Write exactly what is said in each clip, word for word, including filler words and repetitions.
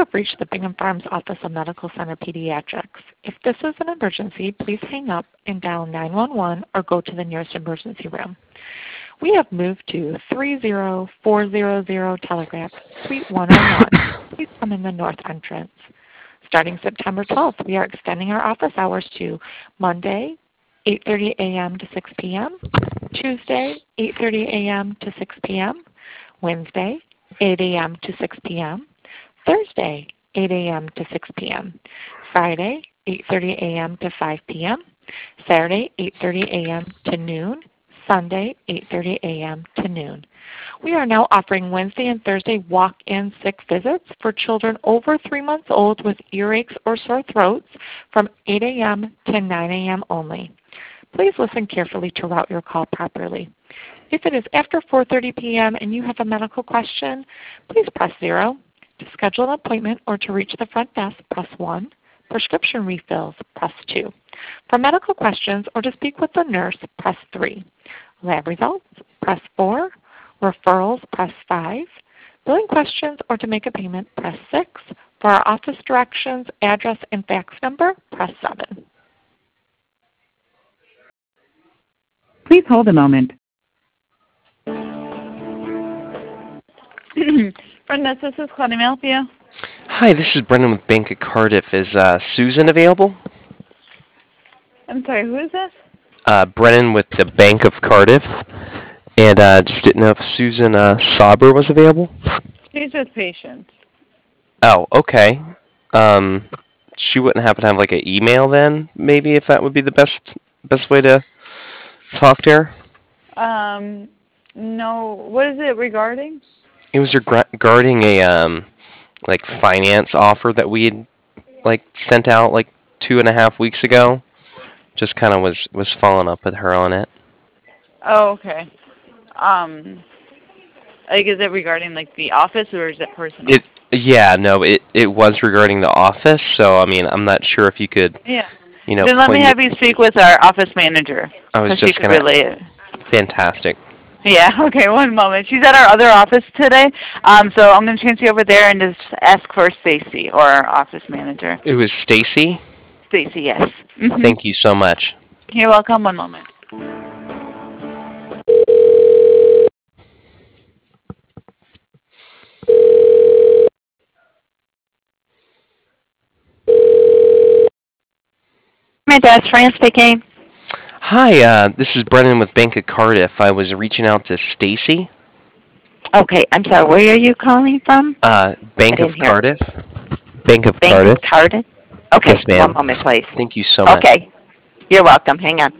have reached the Bingham Farms Office of Medical Center Pediatrics. If this is an emergency, please hang up and dial nine one one or go to the nearest emergency room. We have moved to three zero four zero zero Telegraph, Suite one oh one. Please come in the north entrance. Starting September twelfth, we are extending our office hours to Monday, eight thirty a m to six p m, Tuesday, eight thirty a m to six p m, Wednesday, eight a m to six p m, Thursday, eight a m to six p m, Friday, eight thirty a m to five p m, Saturday, eight thirty a m to noon, Sunday, eight thirty a m to noon. We are now offering Wednesday and Thursday walk-in sick visits for children over three months old with earaches or sore throats from eight a m to nine a m only. Please listen carefully to route your call properly. If it is after four thirty p m and you have a medical question, please press zero. To schedule an appointment or to reach the front desk, press one. Prescription refills, press two. For medical questions or to speak with the nurse, press three. Lab results, press four. Referrals, press five. Billing questions or to make a payment, press six. For our office directions, address, and fax number, press seven. Please hold a moment. Brenda, this is Claudia. May I help you? Hi, this is Brendan with Bank of Cardiff. Is uh, Susan available? I'm sorry, who is this? Uh, Brennan with the Bank of Cardiff. And uh, just didn't know if Susan uh, Sauber was available. She's with patients. Oh, okay. Um, she wouldn't happen to have like an email then, maybe, if that would be the best best way to talk to her? Um, no. What is it regarding? It was regarding a um, like finance offer that we had like sent out like two and a half weeks ago. Just kind of was was following up with her on it. Oh, okay. Um, like, is it regarding like the office or is it personal? It yeah no it it was regarding the office. So I mean I'm not sure if you could yeah you know then let me have you speak with our office manager. I was so just she gonna could relay it. Fantastic. Yeah, okay, one moment. She's at our other office today, um, so I'm going to transfer you over there and just ask for Stacy or our office manager. It was Stacy? Stacy, yes. Mm-hmm. Thank you so much. You're welcome. One moment. My dad's Fran speaking. Hi, uh, this is Brendan with Bank of Cardiff. I was reaching out to Stacy. Okay, I'm sorry. Where are you calling from? Uh, Bank of hear. Cardiff. Bank of Bank Cardiff. of Cardiff. Okay, yes, ma'am. One moment, please. Thank you so much. Okay, you're welcome. Hang on.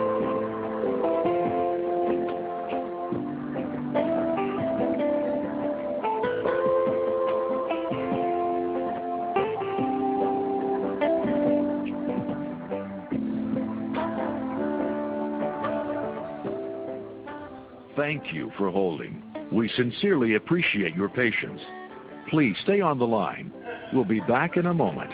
Thank you for holding. We sincerely appreciate your patience. Please stay on the line. We'll be back in a moment.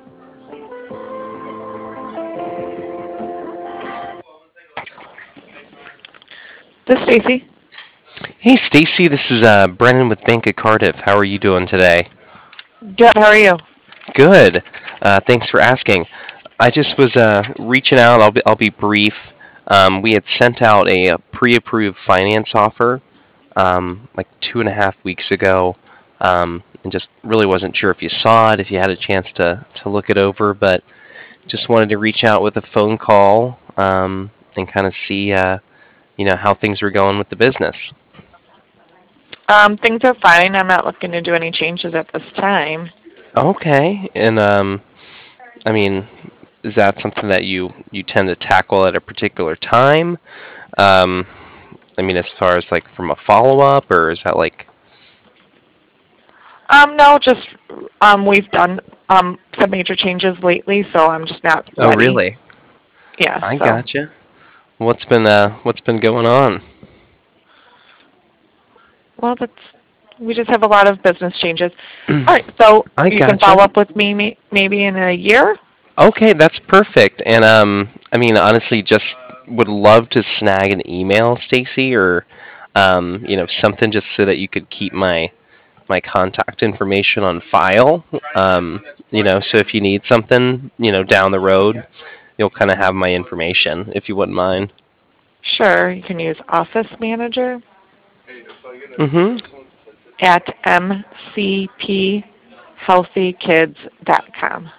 This is Stacy. Hey, Stacy. This is uh, Brendan with Bank of Cardiff. How are you doing today? Good. How are you? Good. Uh, thanks for asking. I just was uh, reaching out. I'll be I'll be brief. Um, we had sent out a, a pre-approved finance offer um, like two and a half weeks ago, um, and just really wasn't sure if you saw it, if you had a chance to, to look it over, but just wanted to reach out with a phone call um, and kind of see, uh, you know, how things were going with the business. Um, things are fine. I'm not looking to do any changes at this time. Okay, and um, I mean, is that something that you, you tend to tackle at a particular time? Um, I mean, as far as like from a follow-up, or is that like? Um, no, just um, we've done um, some major changes lately, so I'm just not ready. Oh, really? Yeah. I so. gotcha. What's been uh, what's been going on? Well, that's we just have a lot of business changes. All right, so I you gotcha. can follow up with me may, maybe in a year. Okay, that's perfect. And um, I mean, honestly, just would love to snag an email, Stacy, or um, you know, something just so that you could keep my my contact information on file. Um, you know, so if you need something, you know, down the road, you'll kind of have my information, if you wouldn't mind. Sure, you can use Office Manager Mm-hmm. at m c p healthy kids dot com.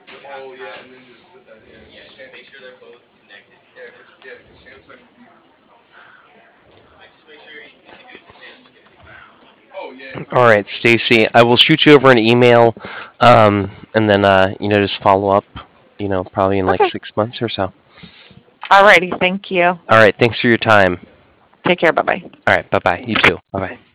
All right, Stacy, I will shoot you over an email, um, and then uh, you know, just follow up. You know, probably in like Okay. six months or so. Alrighty, thank you. All right, thanks for your time. Take care, bye-bye. All right, bye bye. You too. Bye bye.